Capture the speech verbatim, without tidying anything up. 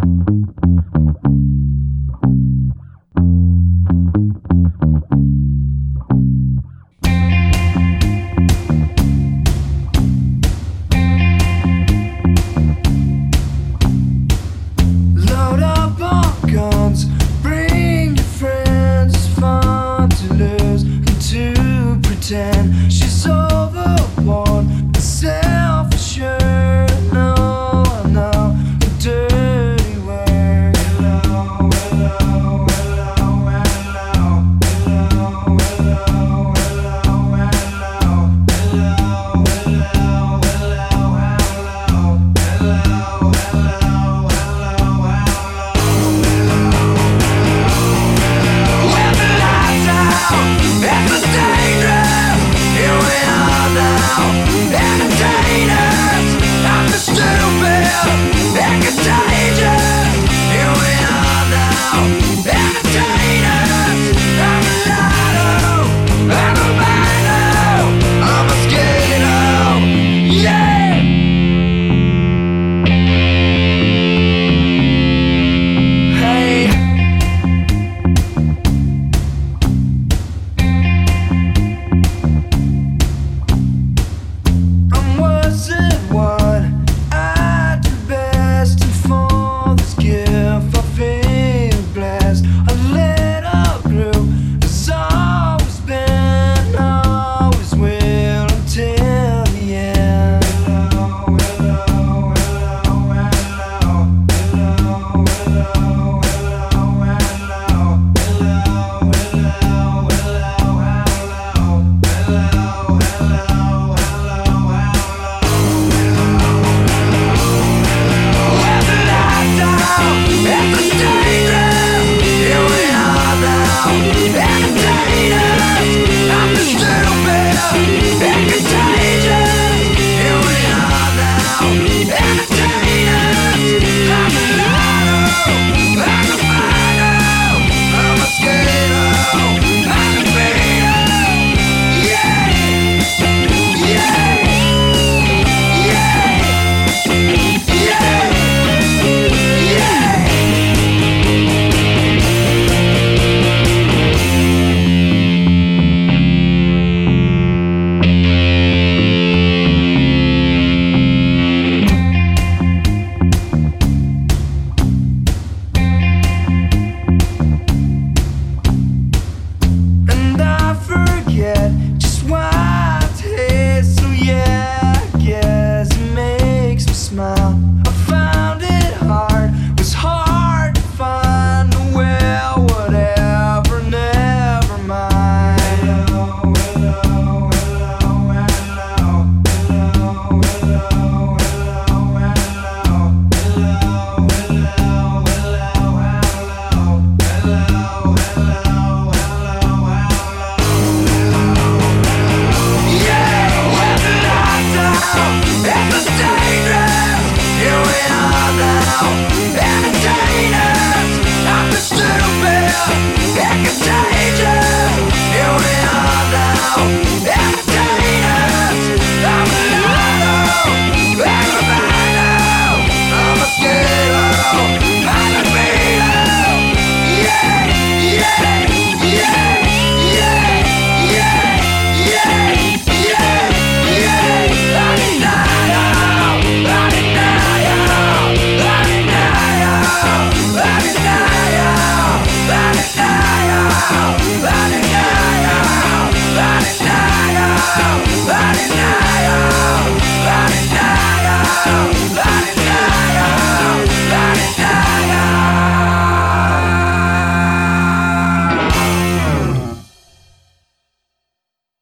She's overboard and self-assured. No, I know the dirty word. Hello, hello, hello, hello, hello, hello, hello, hello, hello, hello, hello, hello, when the lights out, it's a dangerous. Here we are now, entertainers. I'm the stupid and contagious. Here we are now, entertainers. I'm a lighter, I'm a miner, I'm a skater, yeah. Hey. Entertainers, I'm the stupid and contagious.